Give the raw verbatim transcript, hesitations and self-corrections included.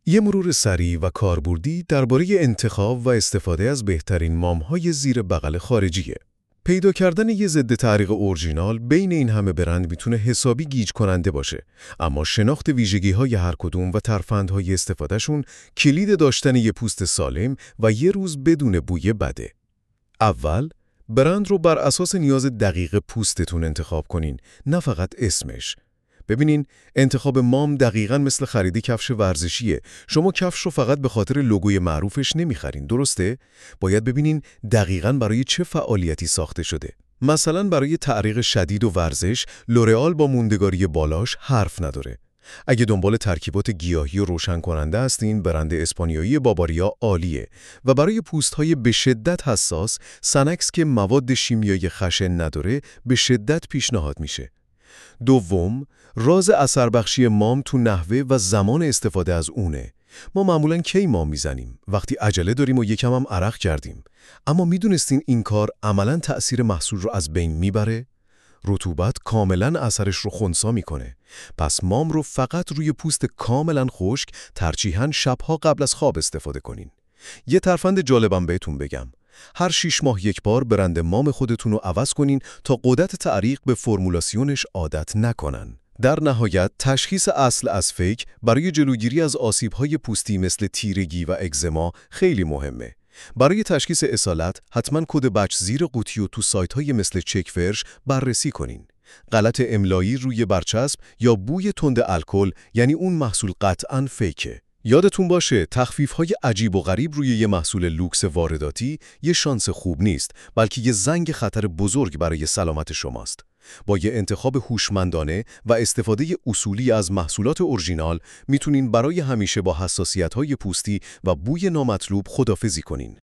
یه مرور سریع و کاربردی درباره انتخاب و استفاده از بهترین مام‌های زیر بغل خارجیه. پیدا کردن یه ضد تعریق اورجینال بین این همه برند میتونه حسابی گیج کننده باشه، اما شناخت ویژگی‌های هر کدوم و ترفندهای استفادهشون کلید داشتن یه پوست سالم و یه روز بدون بوی بده. اول، برند رو بر اساس نیاز دقیق پوستتون انتخاب کنین، نه فقط اسمش. ببینین، انتخاب مام دقیقاً مثل خرید کفش ورزشیه. شما کفش رو فقط به خاطر لوگوی معروفش نمیخرین، درسته؟ باید ببینین دقیقاً برای چه فعالیتی ساخته شده. مثلا برای تعریق شدید و ورزش، لورئال با موندگاری بالاش حرف نداره. اگه دنبال ترکیبات گیاهی و روشن کننده هستین، برند اسپانیایی باباریا عالیه و برای پوست‌های به شدت حساس، سنکس که مواد شیمیایی خشن نداره، به شدت پیشنهاد میشه. دوم، راز اثر بخشی مام تو نحوه و زمان استفاده از اونه. ما معمولاً کی مام میزنیم؟ وقتی عجله داریم و یکم هم عرق کردیم. اما میدونستین این کار عملاً تأثیر محصول رو از بین میبره؟ رطوبت کاملاً اثرش رو خنثی میکنه. پس مام رو فقط روی پوست کاملاً خشک، ترجیحاً شبها قبل از خواب استفاده کنین. یه ترفند جالبم بهتون بگم. هر شیش ماه یک بار برند مام خودتون رو عوض کنین تا قدرت تعریق به فرمولاسیونش عادت نکنن. در نهایت، تشخیص اصل از فیک برای جلوگیری از آسیب‌های پوستی مثل تیرگی و اگزما خیلی مهمه. برای تشخیص اصالت، حتما کد بچ زیر قوطی و تو سایت‌های مثل چک فرش بررسی کنین. غلط املایی روی برچسب یا بوی تند الکل، یعنی اون محصول قطعاً فیکه. یادتون باشه تخفیف‌های عجیب و غریب روی یه محصول لوکس وارداتی یه شانس خوب نیست، بلکه یه زنگ خطر بزرگ برای سلامت شماست. با یه انتخاب هوشمندانه و استفاده اصولی از محصولات اورجینال میتونین برای همیشه با حساسیت‌های پوستی و بوی نامطلوب خداحافظی کنین.